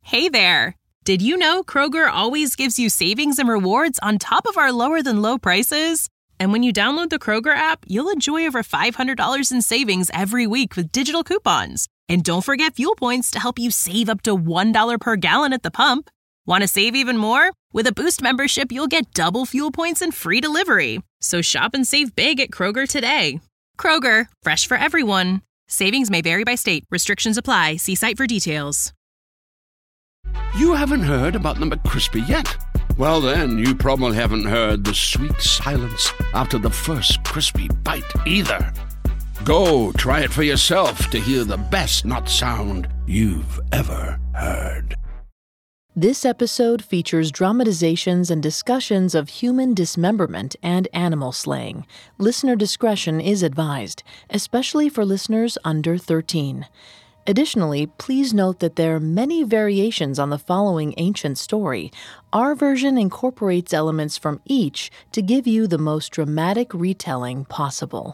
Hey there! Did you know Kroger always gives you savings and rewards on top of our lower-than-low prices? And when you download the Kroger app, you'll enjoy over $500 in savings every week with digital coupons. And don't forget fuel points to help you save up to $1 per gallon at the pump. Want to save even more? With a Boost membership, you'll get double fuel points and free delivery. So shop and save big at Kroger today. Kroger, fresh for everyone. Savings may vary by state. Restrictions apply. See site for details. You haven't heard about the McCrispy yet? Well, then, you probably haven't heard the sweet silence after the first crispy bite either. Go try it for yourself to hear the best nut sound you've ever heard. This episode features dramatizations and discussions of human dismemberment and animal slaying. Listener discretion is advised, especially for listeners under 13. Additionally, please note that there are many variations on the following ancient story. Our version incorporates elements from each to give you the most dramatic retelling possible.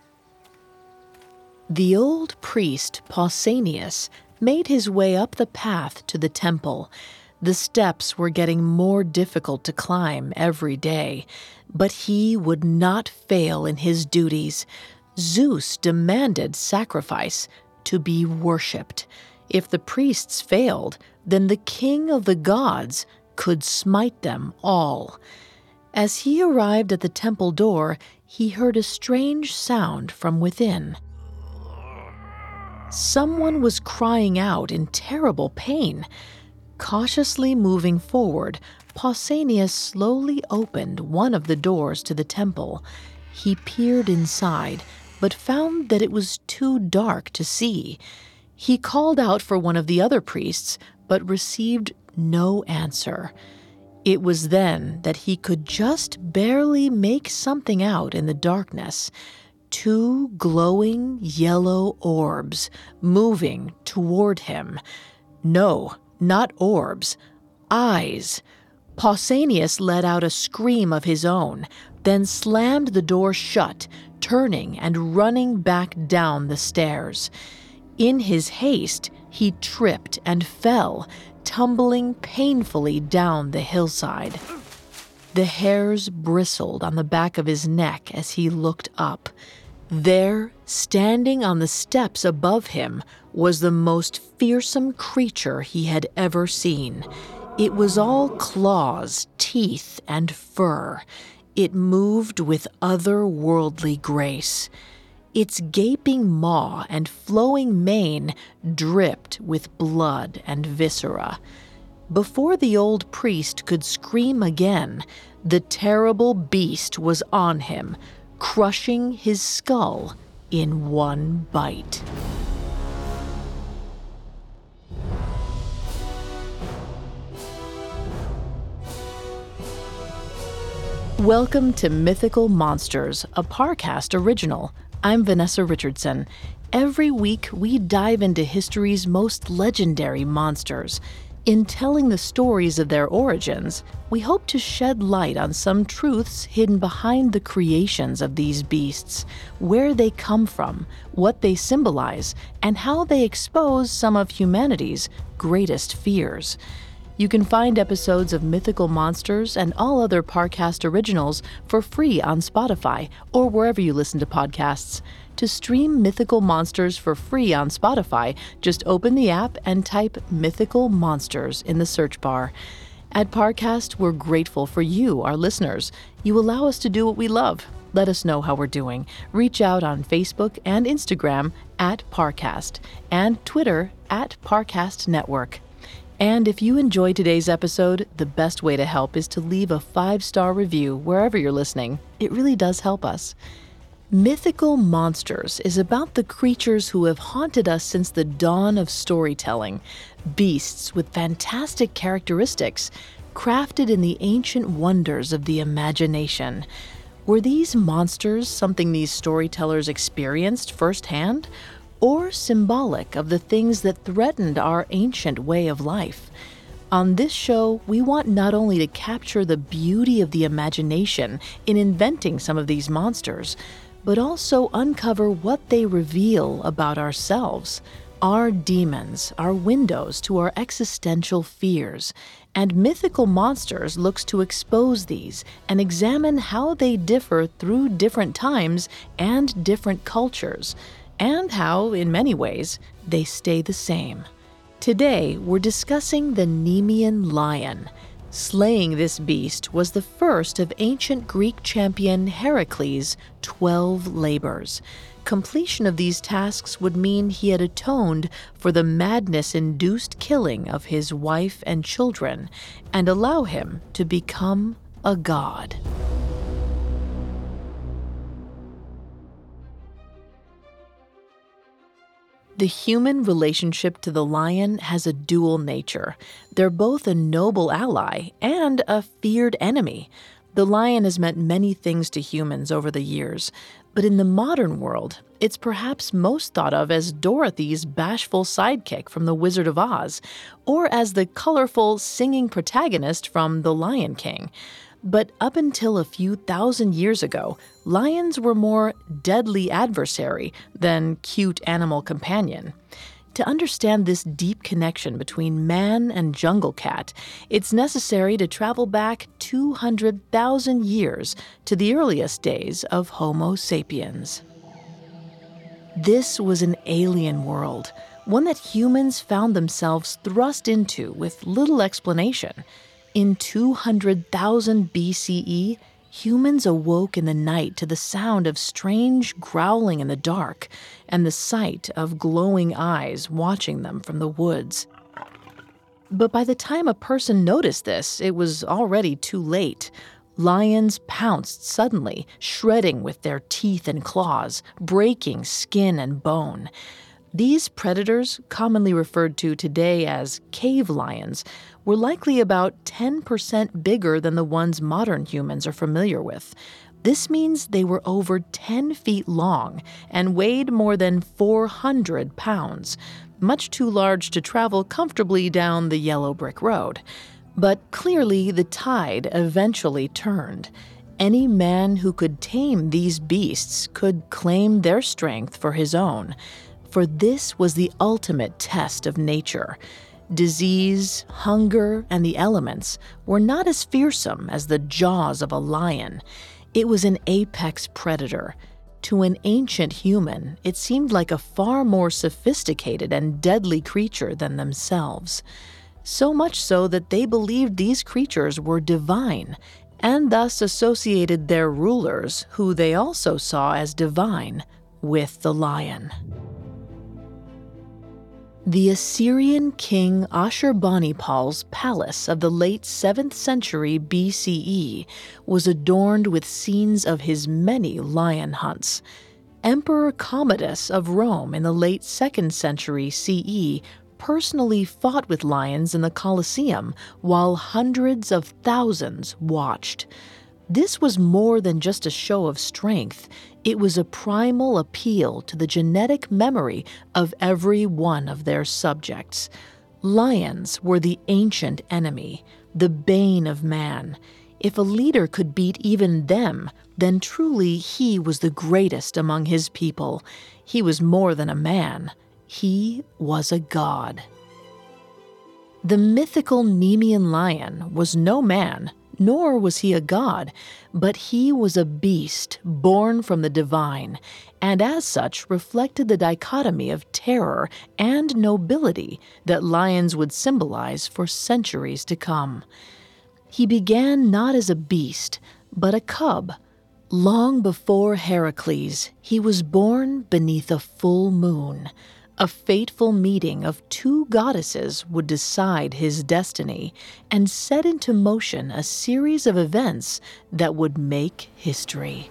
The old priest Pausanias made his way up the path to the temple. The steps were getting more difficult to climb every day, but he would not fail in his duties. Zeus demanded sacrifice to be worshipped. If the priests failed, then the king of the gods could smite them all. As he arrived at the temple door, he heard a strange sound from within. Someone was crying out in terrible pain. Cautiously moving forward, Pausanias slowly opened one of the doors to the temple. He peered inside, but found that it was too dark to see. He called out for one of the other priests, but received no answer. It was then that he could just barely make something out in the darkness. 2 glowing yellow orbs moving toward him. No, not orbs, eyes. Pausanias let out a scream of his own, then slammed the door shut, turning and running back down the stairs. In his haste, he tripped and fell, tumbling painfully down the hillside. The hairs bristled on the back of his neck as he looked up. There, standing on the steps above him, was the most fearsome creature he had ever seen. It was all claws, teeth, and fur. It moved with otherworldly grace. Its gaping maw and flowing mane dripped with blood and viscera. Before the old priest could scream again, the terrible beast was on him, crushing his skull in one bite. Welcome to Mythical Monsters, a Parcast original. I'm Vanessa Richardson. Every week, we dive into history's most legendary monsters. In telling the stories of their origins, we hope to shed light on some truths hidden behind the creations of these beasts, where they come from, what they symbolize, and how they expose some of humanity's greatest fears. You can find episodes of Mythical Monsters and all other Parcast originals for free on Spotify or wherever you listen to podcasts. To stream Mythical Monsters for free on Spotify, just open the app and type Mythical Monsters in the search bar. At Parcast, we're grateful for you, our listeners. You allow us to do what we love. Let us know how we're doing. Reach out on Facebook and Instagram at Parcast and Twitter at Parcast Network. And if you enjoyed today's episode, the best way to help is to leave a 5-star review wherever you're listening. It really does help us. Mythical Monsters is about the creatures who have haunted us since the dawn of storytelling. Beasts with fantastic characteristics, crafted in the ancient wonders of the imagination. Were these monsters something these storytellers experienced firsthand? Or symbolic of the things that threatened our ancient way of life? On this show, we want not only to capture the beauty of the imagination in inventing some of these monsters, but also uncover what they reveal about ourselves, Our demons are windows to our existential fears, and Mythical Monsters looks to expose these and examine how they differ through different times and different cultures, and how, in many ways, they stay the same. Today, we're discussing the Nemean lion. Slaying this beast was the first of ancient Greek champion Heracles' 12 labors. Completion of these tasks would mean he had atoned for the madness-induced killing of his wife and children, and allow him to become a god. The human relationship to the lion has a dual nature. They're both a noble ally and a feared enemy. The lion has meant many things to humans over the years, but in the modern world, it's perhaps most thought of as Dorothy's bashful sidekick from The Wizard of Oz, or as the colorful, singing protagonist from The Lion King. But up until a few thousand years ago, lions were more deadly adversary than cute animal companion. To understand this deep connection between man and jungle cat, it's necessary to travel back 200,000 years to the earliest days of Homo sapiens. This was an alien world, one that humans found themselves thrust into with little explanation. In 200,000 BCE, humans awoke in the night to the sound of strange growling in the dark and the sight of glowing eyes watching them from the woods. But by the time a person noticed this, it was already too late. Lions pounced suddenly, shredding with their teeth and claws, breaking skin and bone. These predators, commonly referred to today as cave lions, were likely about 10% bigger than the ones modern humans are familiar with. This means they were over 10 feet long and weighed more than 400 pounds, much too large to travel comfortably down the yellow brick road. But clearly the tide eventually turned. Any man who could tame these beasts could claim their strength for his own. For this was the ultimate test of nature. Disease, hunger, and the elements were not as fearsome as the jaws of a lion. It was an apex predator. To an ancient human, it seemed like a far more sophisticated and deadly creature than themselves. So much so that they believed these creatures were divine, and thus associated their rulers, who they also saw as divine, with the lion. The Assyrian king Ashurbanipal's palace of the late 7th century BCE was adorned with scenes of his many lion hunts. Emperor Commodus of Rome in the late 2nd century CE personally fought with lions in the Colosseum while hundreds of thousands watched. This was more than just a show of strength. It was a primal appeal to the genetic memory of every one of their subjects. Lions were the ancient enemy, the bane of man. If a leader could beat even them, then truly he was the greatest among his people. He was more than a man. He was a god. The mythical Nemean lion was no man, nor was he a god, but he was a beast born from the divine, and as such reflected the dichotomy of terror and nobility that lions would symbolize for centuries to come. He began not as a beast, but a cub. Long before Heracles, he was born beneath a full moon. A fateful meeting of two goddesses would decide his destiny and set into motion a series of events that would make history.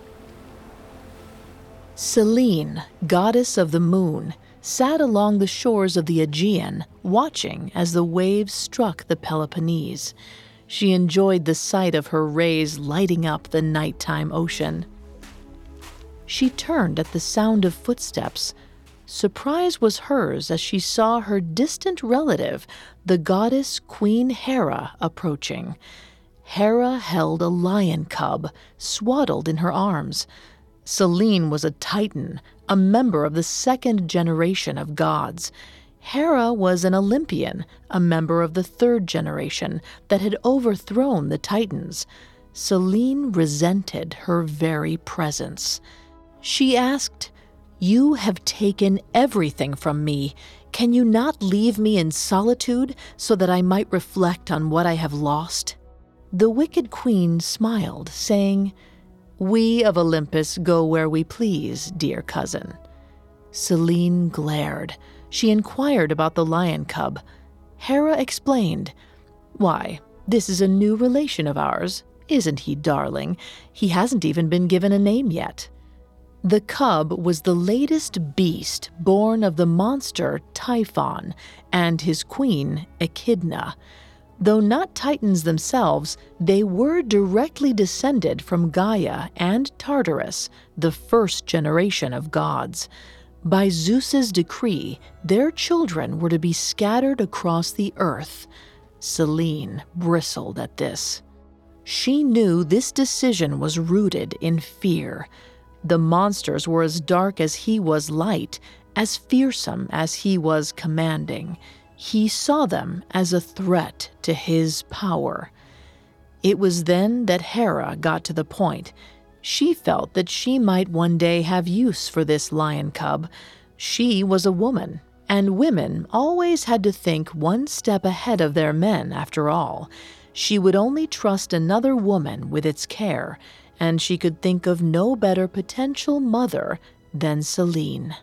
Selene, goddess of the moon, sat along the shores of the Aegean, watching as the waves struck the Peloponnese. She enjoyed the sight of her rays lighting up the nighttime ocean. She turned at the sound of footsteps. Surprise was hers as she saw her distant relative, the goddess Queen Hera, approaching. Hera held a lion cub, swaddled in her arms. Selene was a Titan, a member of the second generation of gods. Hera was an Olympian, a member of the third generation that had overthrown the Titans. Selene resented her very presence. She asked, "You have taken everything from me. Can you not leave me in solitude so that I might reflect on what I have lost?" The wicked queen smiled, saying, "We of Olympus go where we please, dear cousin." Selene glared. She inquired about the lion cub. Hera explained, "Why, this is a new relation of ours. Isn't he darling? He hasn't even been given a name yet." The cub was the latest beast born of the monster Typhon and his queen Echidna. Though not Titans themselves, they were directly descended from Gaia and Tartarus, the first generation of gods. By Zeus's decree, their children were to be scattered across the earth. Selene bristled at this. She knew this decision was rooted in fear. The monsters were as dark as he was light, as fearsome as he was commanding. He saw them as a threat to his power. It was then that Hera got to the point. She felt that she might one day have use for this lion cub. She was a woman, and women always had to think one step ahead of their men, after all. She would only trust another woman with its care, and she could think of no better potential mother than Selene.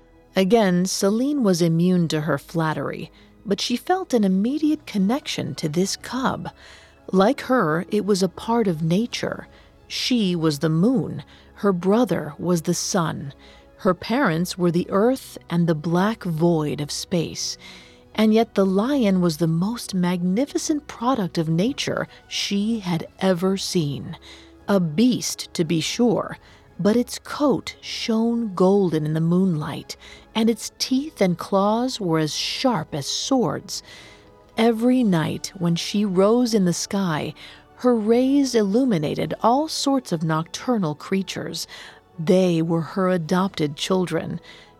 Again, Selene was immune to her flattery, but she felt an immediate connection to this cub. Like her, it was a part of nature. She was the moon. Her brother was the sun. Her parents were the earth and the black void of space. And yet the lion was the most magnificent product of nature she had ever seen. A beast, to be sure, but its coat shone golden in the moonlight, and its teeth and claws were as sharp as swords. Every night when she rose in the sky, her rays illuminated all sorts of nocturnal creatures. They were her adopted children.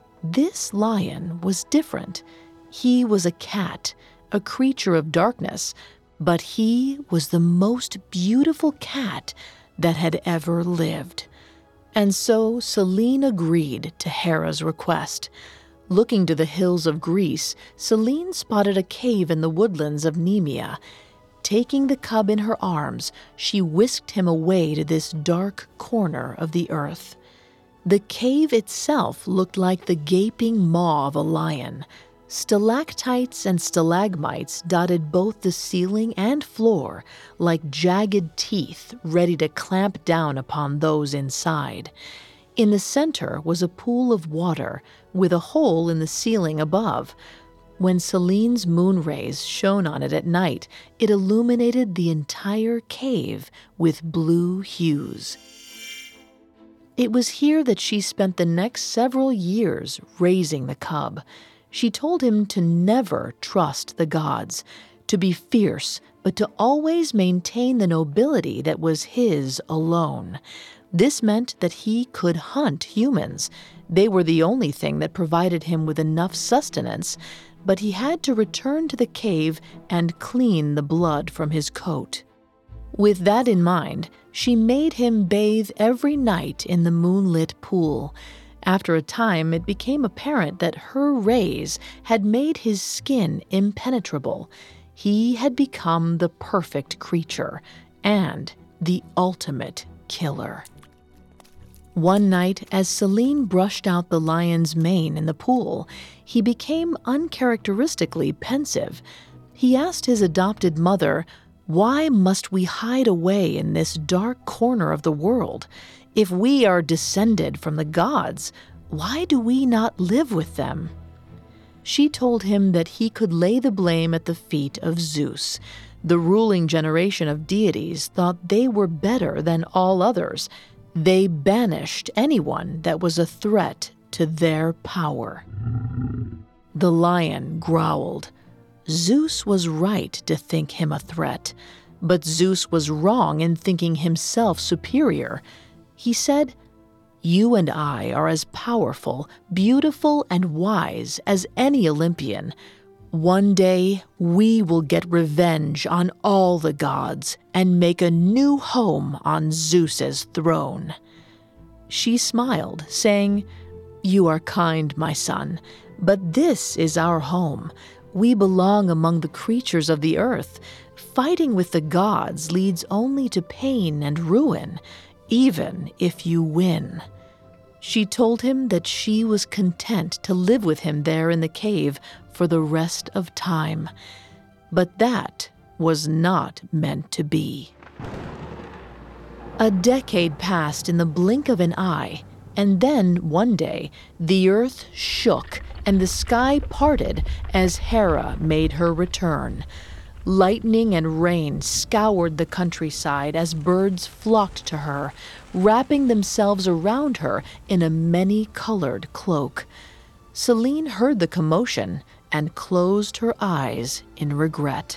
This lion was different. He was a cat, a creature of darkness, but he was the most beautiful cat that had ever lived. And so Selene agreed to Hera's request. Looking to the hills of Greece, Selene spotted a cave in the woodlands of Nemea. Taking the cub in her arms, she whisked him away to this dark corner of the earth. The cave itself looked like the gaping maw of a lion. Stalactites and stalagmites dotted both the ceiling and floor like jagged teeth ready to clamp down upon those inside. In the center was a pool of water with a hole in the ceiling above. When Selene's moon rays shone on it at night, it illuminated the entire cave with blue hues. It was here that she spent the next several years raising the cub. She told him to never trust the gods, to be fierce, but to always maintain the nobility that was his alone. This meant that he could hunt humans. They were the only thing that provided him with enough sustenance, but he had to return to the cave and clean the blood from his coat. With that in mind, she made him bathe every night in the moonlit pool. After a time, it became apparent that her rays had made his skin impenetrable. He had become the perfect creature and the ultimate killer. One night, as Selene brushed out the lion's mane in the pool, he became uncharacteristically pensive. He asked his adopted mother, "Why must we hide away in this dark corner of the world? If we are descended from the gods, why do we not live with them?" She told him that he could lay the blame at the feet of Zeus. The ruling generation of deities thought they were better than all others. They banished anyone that was a threat to their power. The lion growled. Zeus was right to think him a threat, but Zeus was wrong in thinking himself superior. He said, You and I are as powerful, beautiful, and wise as any Olympian. One day, we will get revenge on all the gods and make a new home on Zeus's throne." She smiled, saying, "You are kind, my son, but this is our home. We belong among the creatures of the earth. Fighting with the gods leads only to pain and ruin, even if you win." She told him that she was content to live with him there in the cave for the rest of time. But that was not meant to be. A decade passed in the blink of an eye, and then one day the earth shook and the sky parted as Hera made her return. Lightning and rain scoured the countryside as birds flocked to her, wrapping themselves around her in a many-colored cloak. Selene heard the commotion and closed her eyes in regret.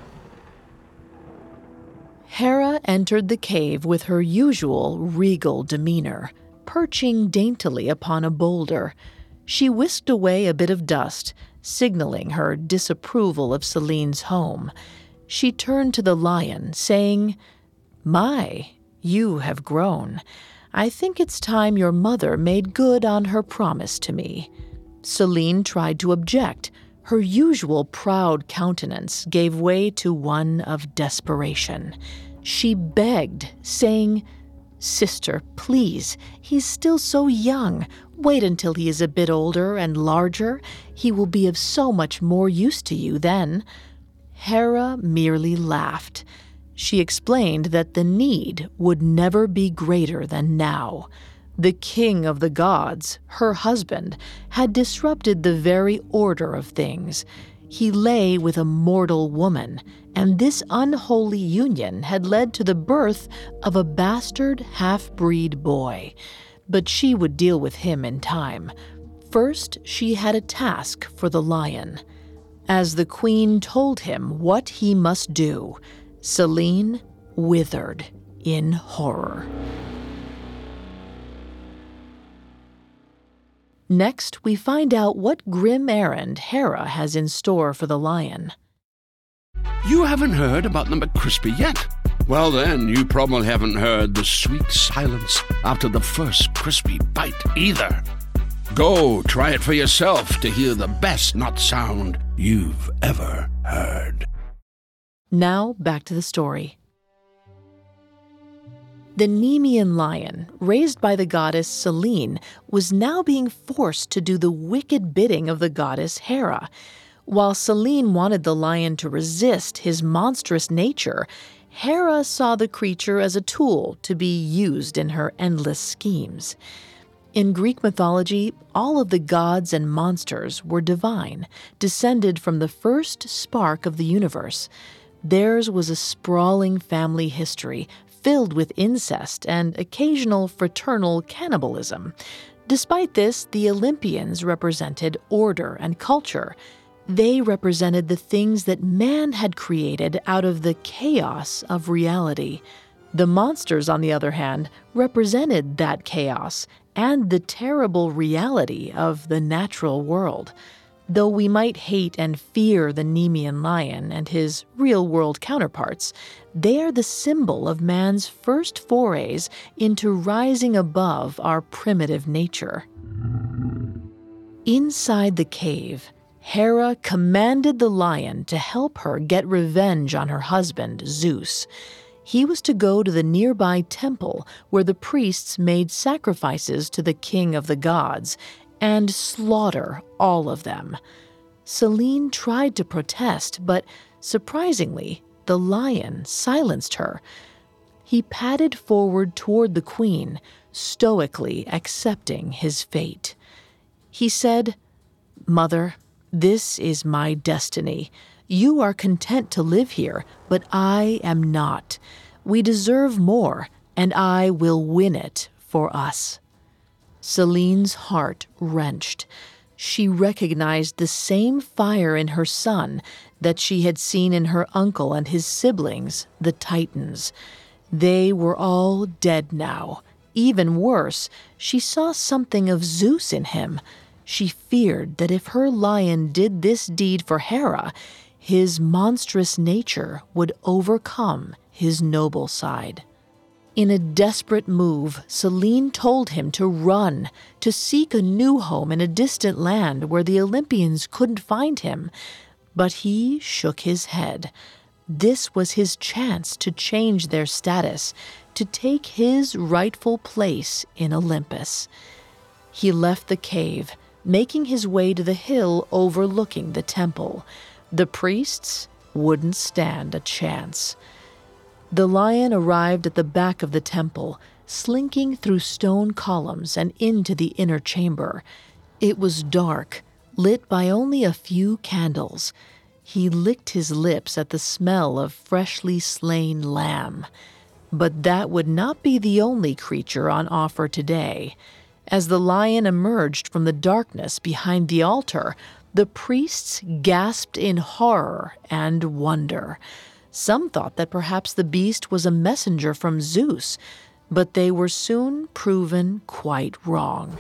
Hera entered the cave with her usual regal demeanor, perching daintily upon a boulder. She whisked away a bit of dust, signaling her disapproval of Selene's home. She turned to the lion, saying, "My, you have grown. I think it's time your mother made good on her promise to me." Selene tried to object. Her usual proud countenance gave way to one of desperation. She begged, saying, "Sister, please, he's still so young. Wait until he is a bit older and larger. He will be of so much more use to you then." Hera merely laughed. She explained that the need would never be greater than now. The king of the gods, her husband, had disrupted the very order of things. He lay with a mortal woman, and this unholy union had led to the birth of a bastard half-breed boy. But she would deal with him in time. First, she had a task for the lion. As the queen told him what he must do, Selene withered in horror. Next, we find out what grim errand Hera has in store for the lion. You haven't heard about the McCrispy yet? Well then, you probably haven't heard the sweet silence after the first crispy bite either. Go try it for yourself to hear the best nut sound you've ever heard. Now, back to the story. The Nemean lion, raised by the goddess Selene, was now being forced to do the wicked bidding of the goddess Hera. While Selene wanted the lion to resist his monstrous nature, Hera saw the creature as a tool to be used in her endless schemes. In Greek mythology, all of the gods and monsters were divine, descended from the first spark of the universe. Theirs was a sprawling family history filled with incest and occasional fraternal cannibalism. Despite this, the Olympians represented order and culture. They represented the things that man had created out of the chaos of reality. The monsters, on the other hand, represented that chaos and the terrible reality of the natural world. Though we might hate and fear the Nemean lion and his real-world counterparts, they are the symbol of man's first forays into rising above our primitive nature. Inside the cave, Hera commanded the lion to help her get revenge on her husband, Zeus. He was to go to the nearby temple where the priests made sacrifices to the king of the gods and slaughter all of them. Selene tried to protest, but surprisingly, the lion silenced her. He padded forward toward the queen, stoically accepting his fate. He said, "Mother, this is my destiny. You are content to live here, but I am not. We deserve more, and I will win it for us." Selene's heart wrenched. She recognized the same fire in her son that she had seen in her uncle and his siblings, the Titans. They were all dead now, even worse, she saw something of Zeus in him. She feared that if her lion did this deed for Hera, his monstrous nature would overcome his noble side. In a desperate move, Selene told him to run, to seek a new home in a distant land where the Olympians couldn't find him. But he shook his head. This was his chance to change their status, to take his rightful place in Olympus. He left the cave, making his way to the hill overlooking the temple. The priests wouldn't stand a chance. The lion arrived at the back of the temple, slinking through stone columns and into the inner chamber. It was dark, lit by only a few candles. He licked his lips at the smell of freshly slain lamb. But that would not be the only creature on offer today. As the lion emerged from the darkness behind the altar, the priests gasped in horror and wonder. Some thought that perhaps the beast was a messenger from Zeus, but they were soon proven quite wrong.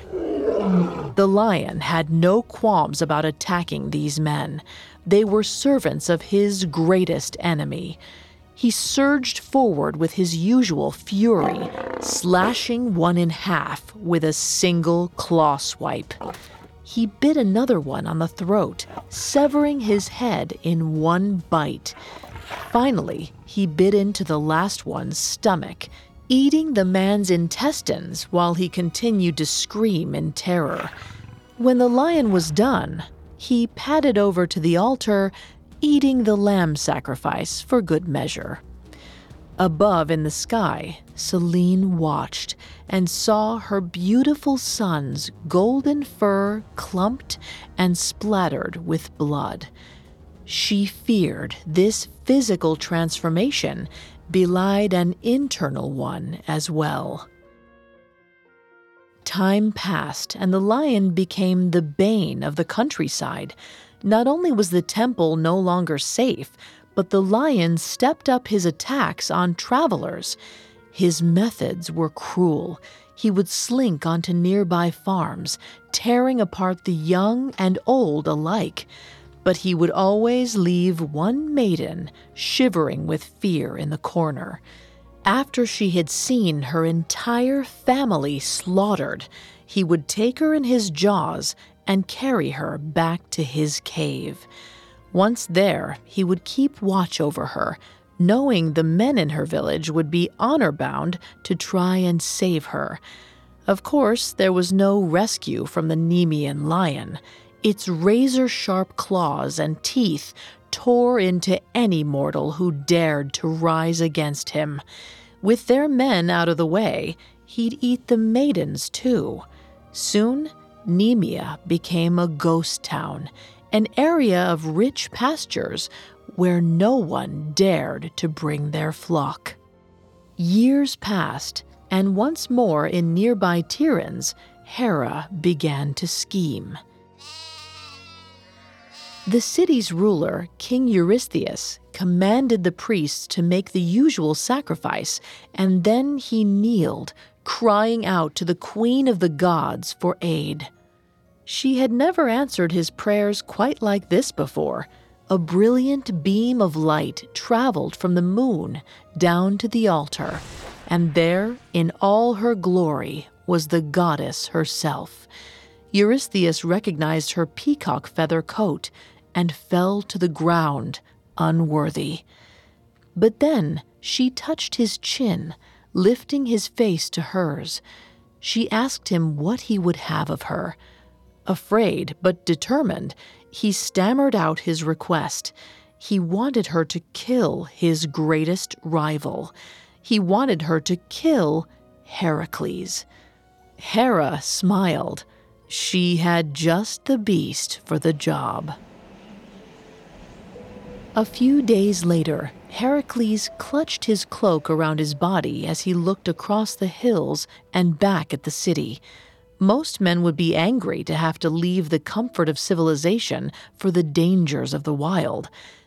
The lion had no qualms about attacking these men. They were servants of his greatest enemy. He surged forward with his usual fury, slashing one in half with a single claw swipe. He bit another one on the throat, severing his head in one bite. Finally, he bit into the last one's stomach, eating the man's intestines while he continued to scream in terror. When the lion was done, he padded over to the altar, eating the lamb sacrifice for good measure. Above in the sky, Selene watched and saw her beautiful son's golden fur clumped and splattered with blood. She feared this physical transformation belied an internal one as well. Time passed, and the lion became the bane of the countryside. Not only was the temple no longer safe, but the lion stepped up his attacks on travelers. His methods were cruel. He would slink onto nearby farms, tearing apart the young and old alike. But he would always leave one maiden shivering with fear in the corner. After she had seen her entire family slaughtered, he would take her in his jaws and carry her back to his cave. Once there, he would keep watch over her, knowing the men in her village would be honor-bound to try and save her. Of course, there was no rescue from the Nemean lion. Its razor-sharp claws and teeth tore into any mortal who dared to rise against him. With their men out of the way, he'd eat the maidens too. Soon, Nemea became a ghost town, an area of rich pastures where no one dared to bring their flock. Years passed, and once more in nearby Tiryns, Hera began to scheme. The city's ruler, King Eurystheus, commanded the priests to make the usual sacrifice, and then he kneeled, crying out to the queen of the gods for aid. She had never answered his prayers quite like this before. A brilliant beam of light traveled from the moon down to the altar, and there, in all her glory, was the goddess herself. Eurystheus recognized her peacock feather coat and fell to the ground, unworthy. But then she touched his chin, lifting his face to hers. She asked him what he would have of her. Afraid but determined, he stammered out his request. He wanted her to kill his greatest rival. He wanted her to kill Heracles. Hera smiled. She had just the beast for the job. A few days later, Heracles clutched his cloak around his body as he looked across the hills and back at the city. Most men would be angry to have to leave the comfort of civilization for the dangers of the wild.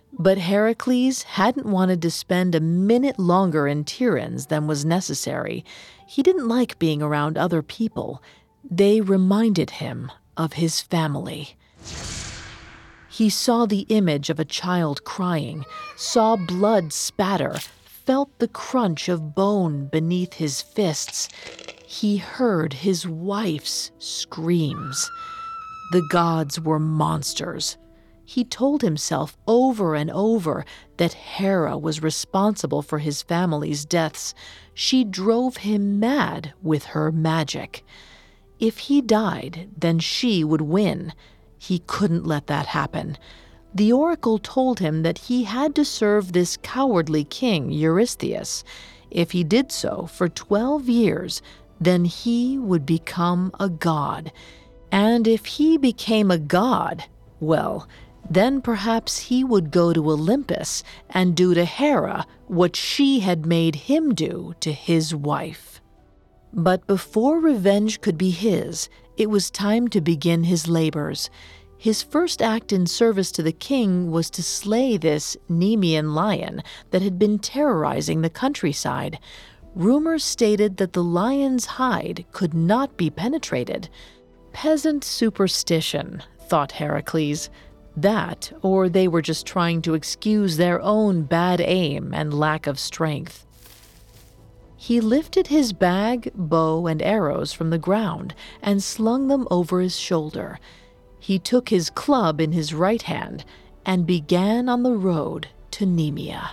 But Heracles hadn't wanted to spend a minute longer in Tiryns than was necessary. He didn't like being around other people. They reminded him of his family. He saw the image of a child crying, saw blood spatter, felt the crunch of bone beneath his fists. He heard his wife's screams. The gods were monsters. He told himself over and over that Hera was responsible for his family's deaths. She drove him mad with her magic. If he died, then she would win. He couldn't let that happen. The oracle told him that he had to serve this cowardly king, Eurystheus. If he did so for 12 years, then he would become a god. And if he became a god, well, then perhaps he would go to Olympus and do to Hera what she had made him do to his wife. But before revenge could be his, it was time to begin his labors. His first act in service to the king was to slay this Nemean lion that had been terrorizing the countryside. Rumors stated that the lion's hide could not be penetrated. Peasant superstition, thought Heracles. That, or they were just trying to excuse their own bad aim and lack of strength. He lifted his bag, bow, and arrows from the ground and slung them over his shoulder. He took his club in his right hand and began on the road to Nemea.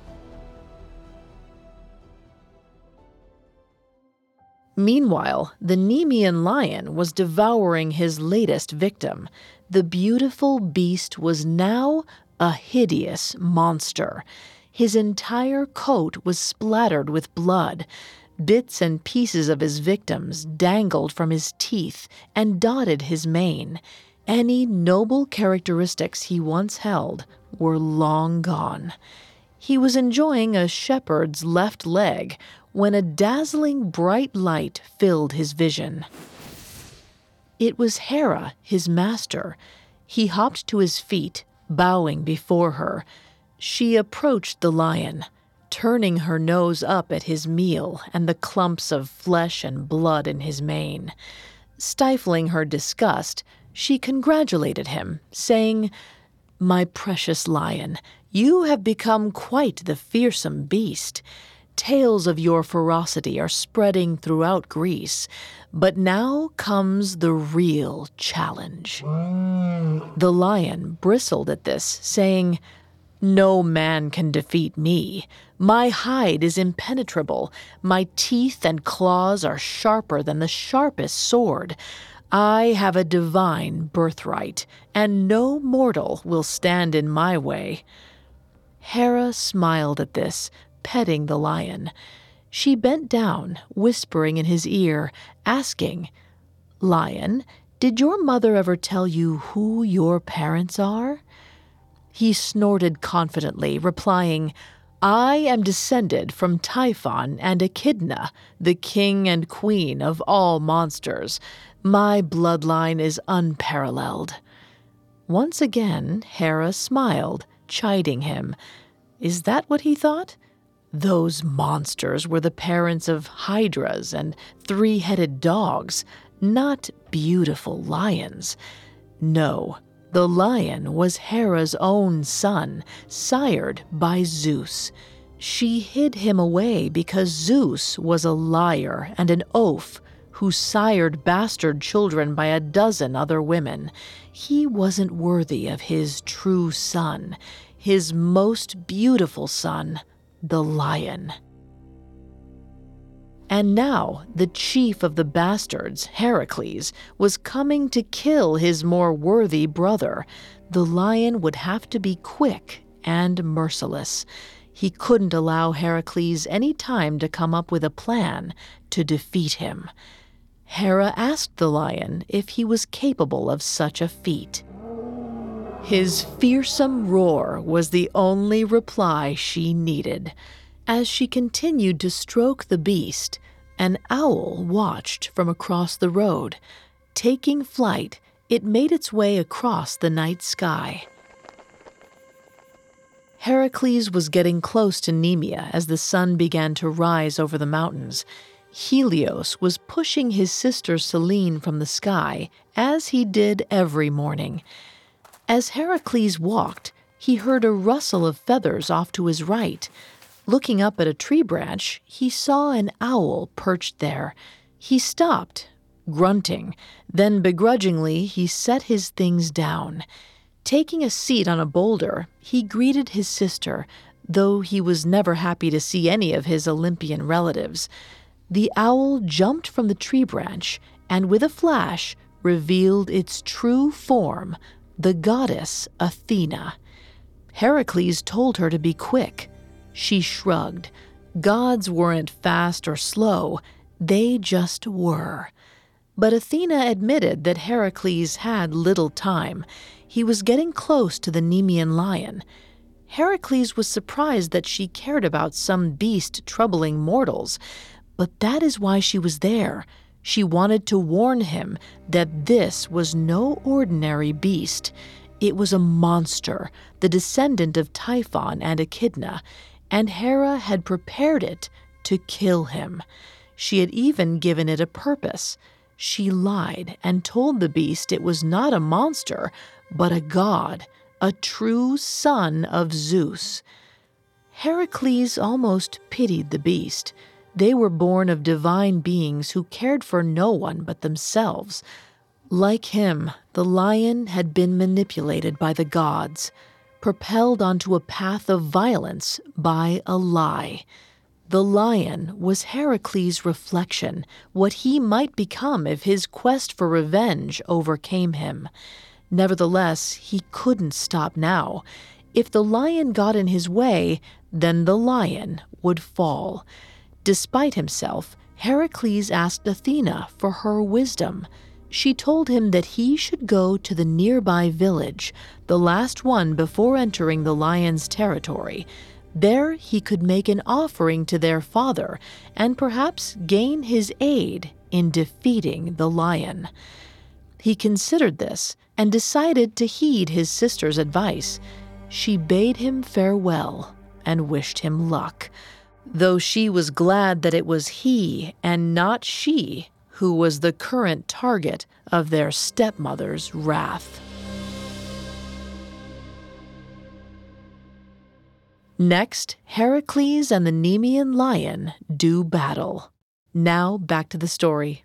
Meanwhile, the Nemean lion was devouring his latest victim. The beautiful beast was now a hideous monster. His entire coat was splattered with blood. Bits and pieces of his victims dangled from his teeth and dotted his mane. Any noble characteristics he once held were long gone. He was enjoying a shepherd's left leg when a dazzling bright light filled his vision. It was Hera, his master. He hopped to his feet, bowing before her. She approached the lion, turning her nose up at his meal and the clumps of flesh and blood in his mane. Stifling her disgust, she congratulated him, saying, "My precious lion, you have become quite the fearsome beast. Tales of your ferocity are spreading throughout Greece, but now comes the real challenge." The lion bristled at this, saying, "No man can defeat me. My hide is impenetrable. My teeth and claws are sharper than the sharpest sword. I have a divine birthright, and no mortal will stand in my way." Hera smiled at this, petting the lion. She bent down, whispering in his ear, asking, "Lion, did your mother ever tell you who your parents are?" He snorted confidently, replying, "I am descended from Typhon and Echidna, the king and queen of all monsters. My bloodline is unparalleled." Once again, Hera smiled, chiding him. Is that what he thought? Those monsters were the parents of hydras and three-headed dogs, not beautiful lions. No, the lion was Hera's own son, sired by Zeus. She hid him away because Zeus was a liar and an oaf who sired bastard children by a dozen other women. He wasn't worthy of his true son, his most beautiful son, the lion. And now the chief of the bastards, Heracles, was coming to kill his more worthy brother. The lion would have to be quick and merciless. He couldn't allow Heracles any time to come up with a plan to defeat him. Hera asked the lion if he was capable of such a feat. His fearsome roar was the only reply she needed. As she continued to stroke the beast, an owl watched from across the road. Taking flight, it made its way across the night sky. Heracles was getting close to Nemea as the sun began to rise over the mountains. Helios was pushing his sister Selene from the sky, as he did every morning. As Heracles walked, he heard a rustle of feathers off to his right. Looking up at a tree branch, he saw an owl perched there. He stopped, grunting. Then begrudgingly, he set his things down. Taking a seat on a boulder, he greeted his sister, though he was never happy to see any of his Olympian relatives. The owl jumped from the tree branch and with a flash revealed its true form, the goddess Athena. Heracles told her to be quick. She shrugged. Gods weren't fast or slow, they just were. But Athena admitted that Heracles had little time. He was getting close to the Nemean lion. Heracles was surprised that she cared about some beast troubling mortals. But that is why she was there. She wanted to warn him that this was no ordinary beast. It was a monster, the descendant of Typhon and Echidna, and Hera had prepared it to kill him. She had even given it a purpose. She lied and told the beast it was not a monster, but a god, a true son of Zeus. Heracles almost pitied the beast. They were born of divine beings who cared for no one but themselves. Like him, the lion had been manipulated by the gods, propelled onto a path of violence by a lie. The lion was Heracles' reflection, what he might become if his quest for revenge overcame him. Nevertheless, he couldn't stop now. If the lion got in his way, then the lion would fall. Despite himself, Heracles asked Athena for her wisdom. She told him that he should go to the nearby village, the last one before entering the lion's territory. There he could make an offering to their father and perhaps gain his aid in defeating the lion. He considered this and decided to heed his sister's advice. She bade him farewell and wished him luck, though she was glad that it was he and not she who was the current target of their stepmother's wrath. Next, Heracles and the Nemean lion do battle. Now back to the story.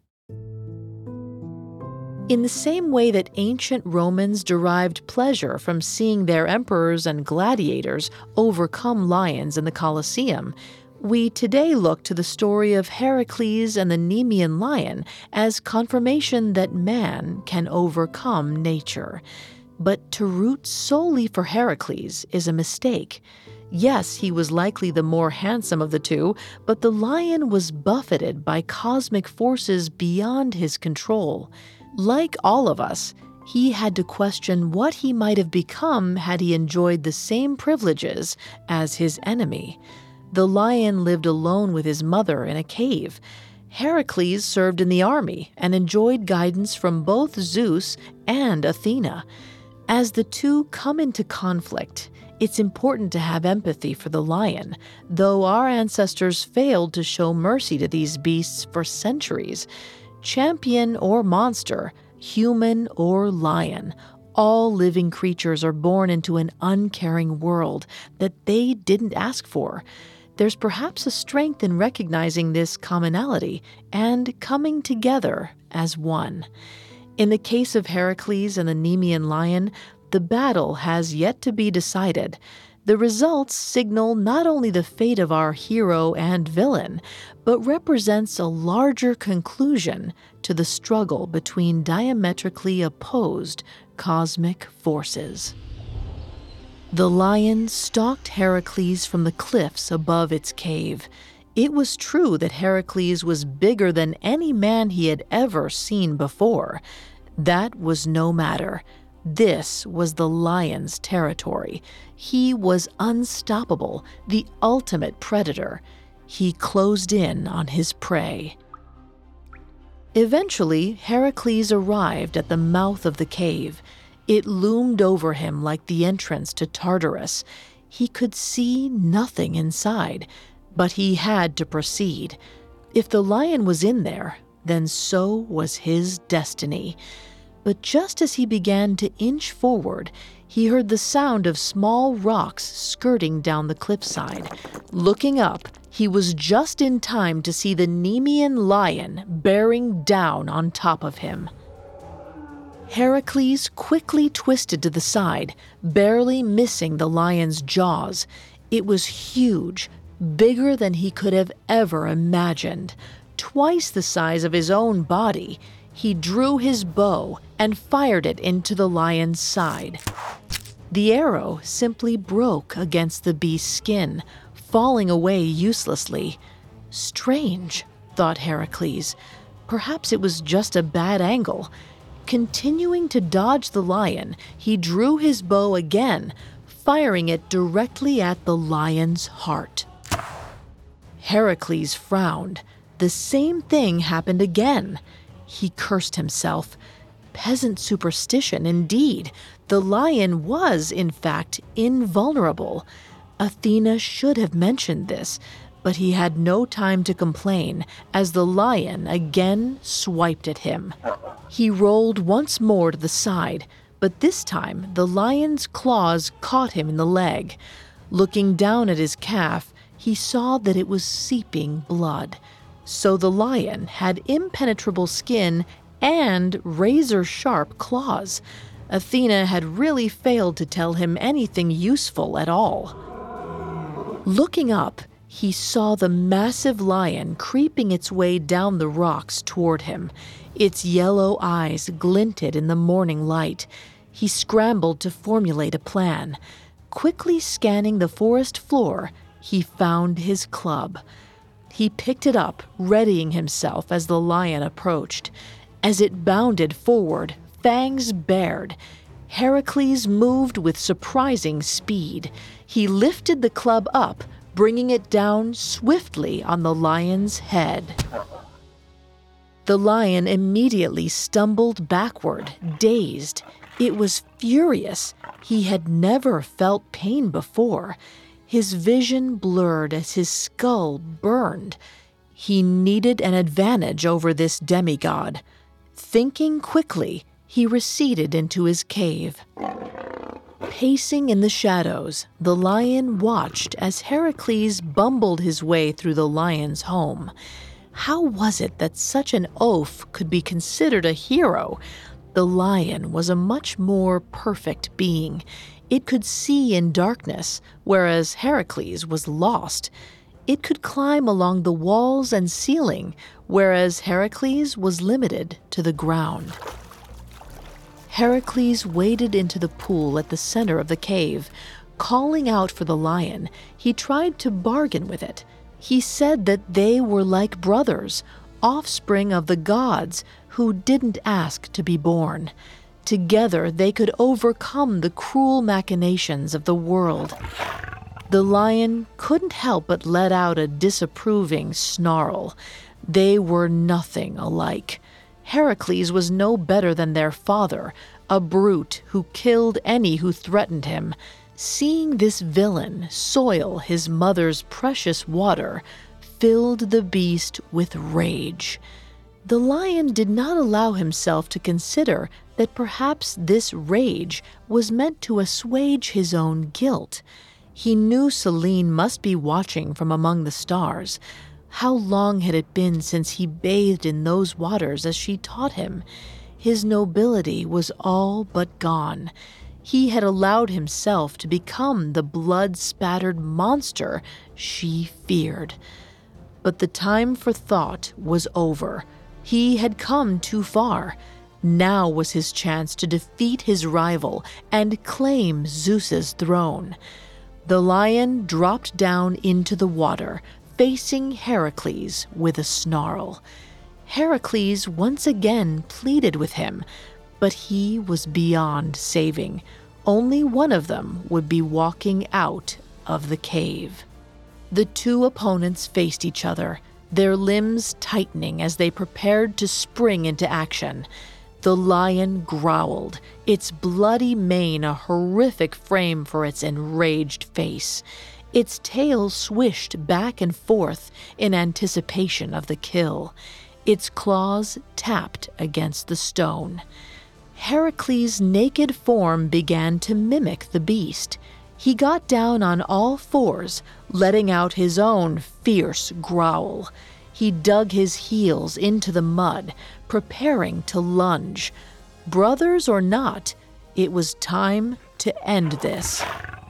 In the same way that ancient Romans derived pleasure from seeing their emperors and gladiators overcome lions in the Colosseum, we today look to the story of Heracles and the Nemean lion as confirmation that man can overcome nature. But to root solely for Heracles is a mistake. Yes, he was likely the more handsome of the two, but the lion was buffeted by cosmic forces beyond his control. Like all of us, he had to question what he might have become had he enjoyed the same privileges as his enemy. The lion lived alone with his mother in a cave. Heracles served in the army and enjoyed guidance from both Zeus and Athena. As the two come into conflict, it's important to have empathy for the lion, though our ancestors failed to show mercy to these beasts for centuries. Champion or monster, human or lion, all living creatures are born into an uncaring world that they didn't ask for. There's perhaps a strength in recognizing this commonality and coming together as one. In the case of Heracles and the Nemean lion, the battle has yet to be decided. The results signal not only the fate of our hero and villain, but represents a larger conclusion to the struggle between diametrically opposed cosmic forces. The lion stalked Heracles from the cliffs above its cave. It was true that Heracles was bigger than any man he had ever seen before. That was no matter. This was the lion's territory. He was unstoppable, the ultimate predator. He closed in on his prey. Eventually, Heracles arrived at the mouth of the cave. It loomed over him like the entrance to Tartarus. He could see nothing inside, but he had to proceed. If the lion was in there, then so was his destiny. But just as he began to inch forward, he heard the sound of small rocks skirting down the cliffside. Looking up, he was just in time to see the Nemean lion bearing down on top of him. Heracles quickly twisted to the side, barely missing the lion's jaws. It was huge, bigger than he could have ever imagined. Twice the size of his own body. He drew his bow and fired it into the lion's side. The arrow simply broke against the beast's skin, falling away uselessly. Strange, thought Heracles. Perhaps it was just a bad angle. Continuing to dodge the lion, he drew his bow again, firing it directly at the lion's heart. Heracles frowned. The same thing happened again. He cursed himself. Peasant superstition, indeed. The lion was, in fact, invulnerable. Athena should have mentioned this, but he had no time to complain as the lion again swiped at him. He rolled once more to the side, but this time the lion's claws caught him in the leg. Looking down at his calf, he saw that it was seeping blood. So the lion had impenetrable skin and razor-sharp claws. Athena had really failed to tell him anything useful at all. Looking up, he saw the massive lion creeping its way down the rocks toward him. Its yellow eyes glinted in the morning light. He scrambled to formulate a plan. Quickly scanning the forest floor, he found his club. He picked it up, readying himself as the lion approached. As it bounded forward, fangs bared, Heracles moved with surprising speed. He lifted the club up, bringing it down swiftly on the lion's head. The lion immediately stumbled backward, dazed. It was furious. He had never felt pain before. His vision blurred as his skull burned. He needed an advantage over this demigod. Thinking quickly, he receded into his cave. Pacing in the shadows, the lion watched as Heracles bumbled his way through the lion's home. How was it that such an oaf could be considered a hero? The lion was a much more perfect being. It could see in darkness, whereas Heracles was lost. It could climb along the walls and ceiling, whereas Heracles was limited to the ground. Heracles waded into the pool at the center of the cave. Calling out for the lion, he tried to bargain with it. He said that they were like brothers, offspring of the gods who didn't ask to be born. Together they could overcome the cruel machinations of the world. The lion couldn't help but let out a disapproving snarl. They were nothing alike. Heracles was no better than their father, a brute who killed any who threatened him. Seeing this villain soil his mother's precious water filled the beast with rage. The lion did not allow himself to consider that perhaps this rage was meant to assuage his own guilt. He knew Selene must be watching from among the stars. How long had it been since he bathed in those waters as she taught him? His nobility was all but gone. He had allowed himself to become the blood-spattered monster she feared. But the time for thought was over. He had come too far. Now was his chance to defeat his rival and claim Zeus's throne. The lion dropped down into the water, facing Heracles with a snarl. Heracles once again pleaded with him, but he was beyond saving. Only one of them would be walking out of the cave. The two opponents faced each other, their limbs tightening as they prepared to spring into action. The lion growled, its bloody mane a horrific frame for its enraged face. Its tail swished back and forth in anticipation of the kill. Its claws tapped against the stone. Heracles' naked form began to mimic the beast. He got down on all fours, letting out his own fierce growl. He dug his heels into the mud, preparing to lunge. Brothers or not, it was time to end this.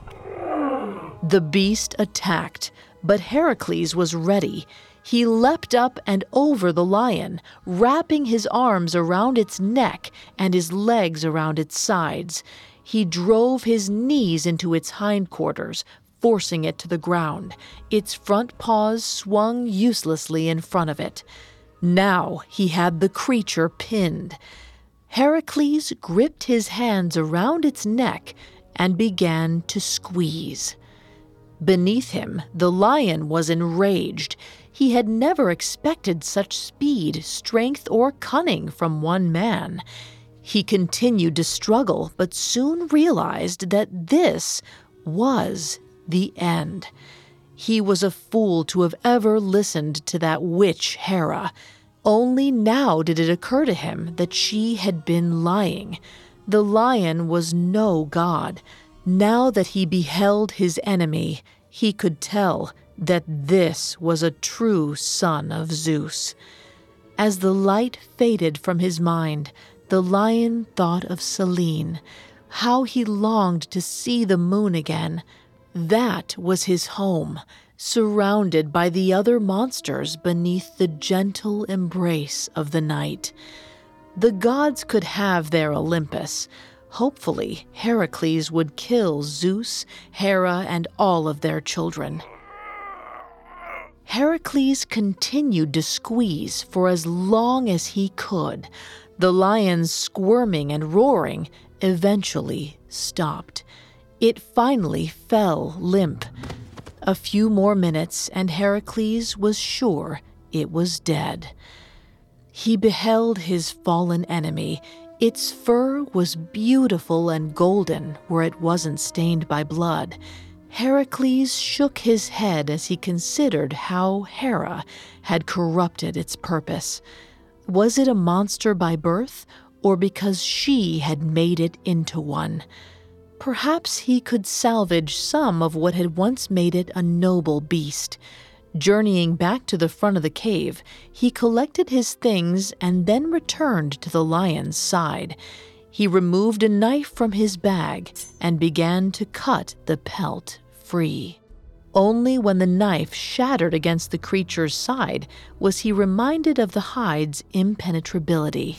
The beast attacked, but Heracles was ready. He leapt up and over the lion, wrapping his arms around its neck and his legs around its sides. He drove his knees into its hindquarters, forcing it to the ground. Its front paws swung uselessly in front of it. Now he had the creature pinned. Heracles gripped his hands around its neck and began to squeeze. Beneath him, the lion was enraged. He had never expected such speed, strength, or cunning from one man. He continued to struggle, but soon realized that this was the end. He was a fool to have ever listened to that witch Hera. Only now did it occur to him that she had been lying. The lion was no god. Now that he beheld his enemy, he could tell that this was a true son of Zeus. As the light faded from his mind, the lion thought of Selene, how he longed to see the moon again. That was his home, surrounded by the other monsters beneath the gentle embrace of the night. The gods could have their Olympus. Hopefully, Heracles would kill Zeus, Hera, and all of their children. Heracles continued to squeeze for as long as he could. The lion's squirming and roaring eventually stopped. It finally fell limp. A few more minutes, and Heracles was sure it was dead. He beheld his fallen enemy. Its fur was beautiful and golden where it wasn't stained by blood. Heracles shook his head as he considered how Hera had corrupted its purpose. Was it a monster by birth, or because she had made it into one? Perhaps he could salvage some of what had once made it a noble beast. Journeying back to the front of the cave, he collected his things and then returned to the lion's side. He removed a knife from his bag and began to cut the pelt free. Only when the knife shattered against the creature's side was he reminded of the hide's impenetrability.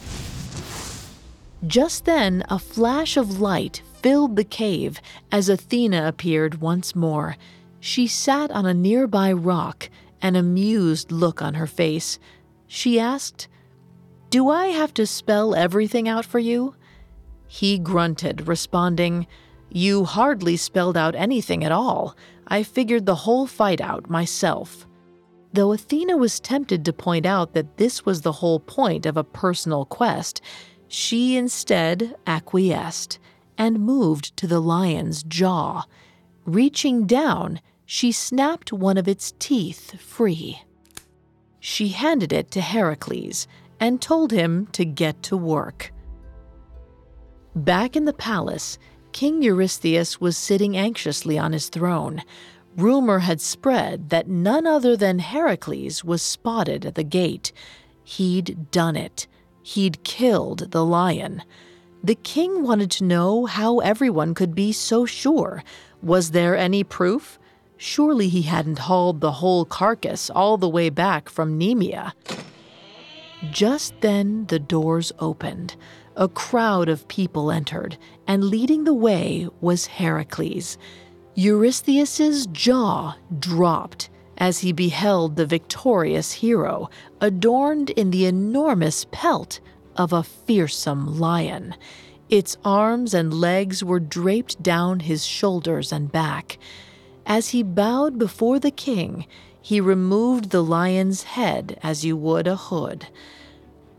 Just then, a flash of light filled the cave as Athena appeared once more. She sat on a nearby rock, an amused look on her face. She asked, "Do I have to spell everything out for you?" He grunted, responding, "You hardly spelled out anything at all. I figured the whole fight out myself." Though Athena was tempted to point out that this was the whole point of a personal quest, she instead acquiesced and moved to the lion's jaw. Reaching down, she snapped one of its teeth free. She handed it to Heracles and told him to get to work. Back in the palace, King Eurystheus was sitting anxiously on his throne. Rumor had spread that none other than Heracles was spotted at the gate. He'd done it. He'd killed the lion. The king wanted to know how everyone could be so sure. Was there any proof? Surely he hadn't hauled the whole carcass all the way back from Nemea. Just then the doors opened. A crowd of people entered, and leading the way was Heracles. Eurystheus's jaw dropped as he beheld the victorious hero, adorned in the enormous pelt of a fearsome lion. Its arms and legs were draped down his shoulders and back. As he bowed before the king, he removed the lion's head as you would a hood.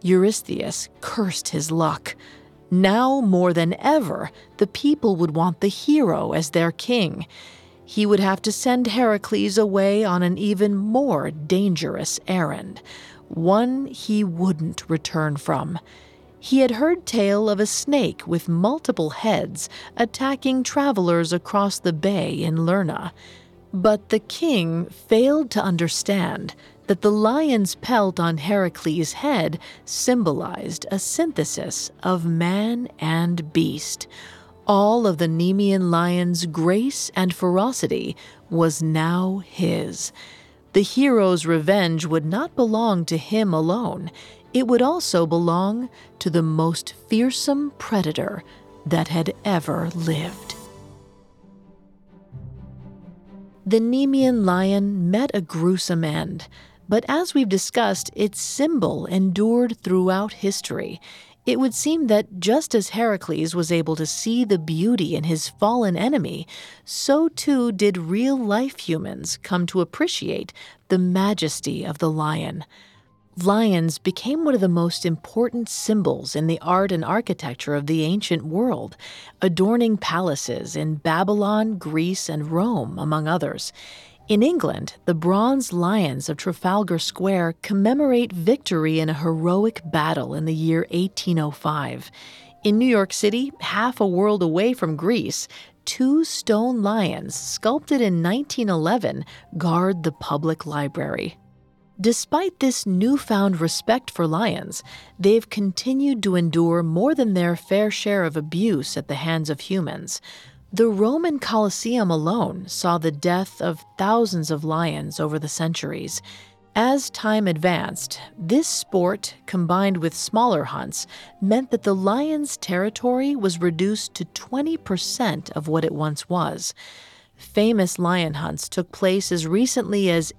Eurystheus cursed his luck. Now, more than ever, the people would want the hero as their king. He would have to send Heracles away on an even more dangerous errand, one he wouldn't return from. He had heard tale of a snake with multiple heads attacking travelers across the bay in Lerna. But the king failed to understand that the lion's pelt on Heracles' head symbolized a synthesis of man and beast. All of the Nemean lion's grace and ferocity was now his. The hero's revenge would not belong to him alone. It would also belong to the most fearsome predator that had ever lived. The Nemean lion met a gruesome end, but as we've discussed, its symbol endured throughout history. It would seem that just as Heracles was able to see the beauty in his fallen enemy, so too did real-life humans come to appreciate the majesty of the lion. Lions became one of the most important symbols in the art and architecture of the ancient world, adorning palaces in Babylon, Greece, and Rome, among others. In England, the bronze lions of Trafalgar Square commemorate victory in a heroic battle in the year 1805. In New York City, half a world away from Greece, 2 stone lions, sculpted in 1911, guard the public library. Despite this newfound respect for lions, they've continued to endure more than their fair share of abuse at the hands of humans. The Roman Colosseum alone saw the death of thousands of lions over the centuries. As time advanced, this sport, combined with smaller hunts, meant that the lion's territory was reduced to 20% of what it once was. Famous lion hunts took place as recently as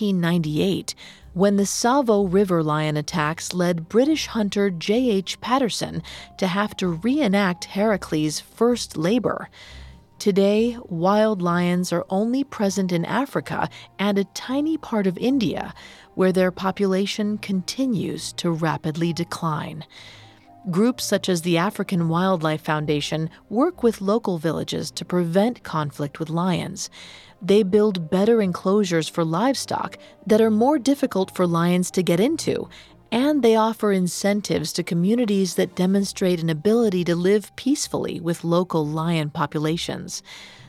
1898, when the Tsavo River lion attacks led British hunter J.H. Patterson to have to reenact Heracles' first labor. Today, wild lions are only present in Africa and a tiny part of India, where their population continues to rapidly decline. Groups such as the African Wildlife Foundation work with local villages to prevent conflict with lions. They build better enclosures for livestock that are more difficult for lions to get into, and they offer incentives to communities that demonstrate an ability to live peacefully with local lion populations.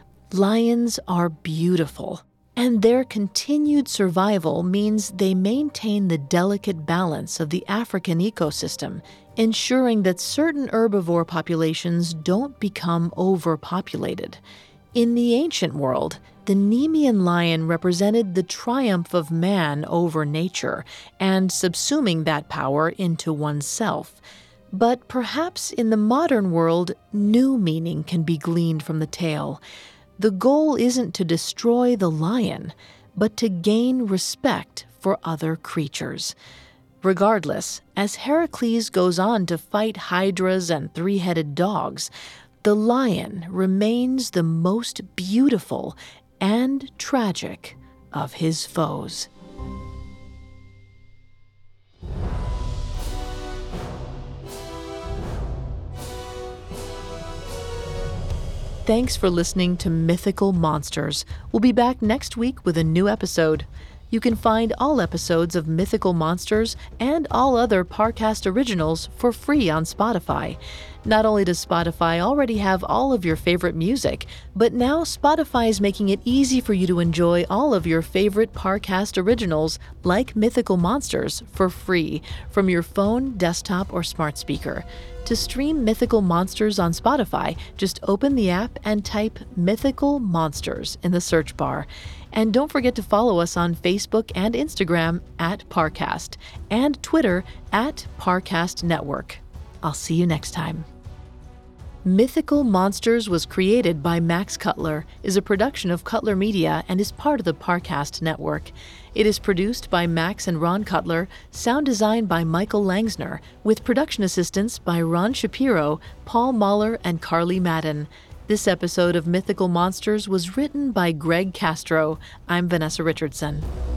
Lions are beautiful, and their continued survival means they maintain the delicate balance of the African ecosystem, ensuring that certain herbivore populations don't become overpopulated. In the ancient world, the Nemean lion represented the triumph of man over nature and subsuming that power into oneself. But perhaps in the modern world, new meaning can be gleaned from the tale. The goal isn't to destroy the lion, but to gain respect for other creatures. Regardless, as Heracles goes on to fight hydras and three-headed dogs, the lion remains the most beautiful and tragic of his foes. Thanks for listening to Mythical Monsters. We'll be back next week with a new episode. You can find all episodes of Mythical Monsters and all other Parcast originals for free on Spotify. Not only does Spotify already have all of your favorite music, but now Spotify is making it easy for you to enjoy all of your favorite Parcast originals, like Mythical Monsters, for free from your phone, desktop, or smart speaker. To stream Mythical Monsters on Spotify, just open the app and type Mythical Monsters in the search bar. And don't forget to follow us on Facebook and Instagram at Parcast and Twitter at Parcast Network. I'll see you next time. Mythical Monsters was created by Max Cutler, is a production of Cutler Media, and is part of the Parcast Network. It is produced by Max and Ron Cutler, sound design by Michael Langsner, with production assistance by Ron Shapiro, Paul Mahler, and Carly Madden. This episode of Mythical Monsters was written by Greg Castro. I'm Vanessa Richardson.